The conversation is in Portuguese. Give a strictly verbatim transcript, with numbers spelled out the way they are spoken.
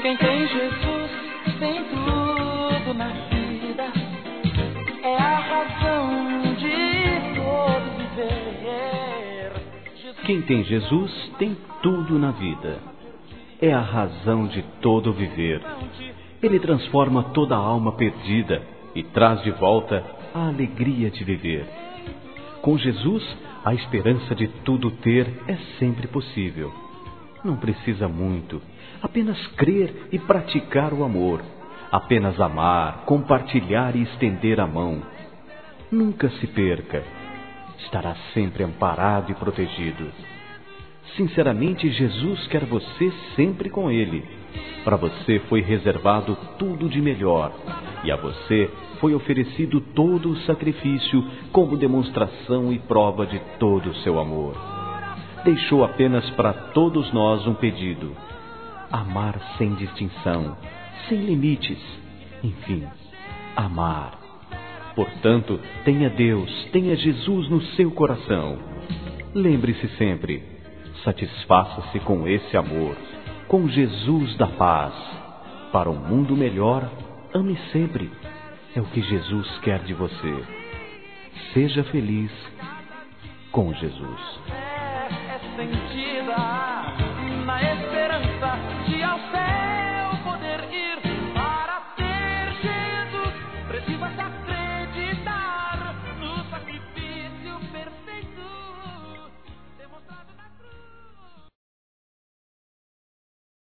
Quem tem Jesus tem tudo na vida, é a razão de todo viver. Quem tem Jesus tem tudo na vida, é a razão de todo viver. Ele transforma toda a alma perdida e traz de volta a alegria de viver. Com Jesus, a esperança de tudo ter é sempre possível. Não precisa muito, apenas crer e praticar o amor. Apenas amar, compartilhar e estender a mão. Nunca se perca, estará sempre amparado e protegido. Sinceramente, Jesus quer você sempre com Ele. Para você foi reservado tudo de melhor, e a você foi oferecido todo o sacrifício como demonstração e prova de todo o seu amor. Deixou apenas para todos nós um pedido: amar sem distinção, sem limites, enfim, amar. Portanto, tenha Deus, tenha Jesus no seu coração. Lembre-se sempre, satisfaça-se com esse amor, com Jesus da paz. Para um mundo melhor, ame sempre. É o que Jesus quer de você. Seja feliz com Jesus. É, é sentida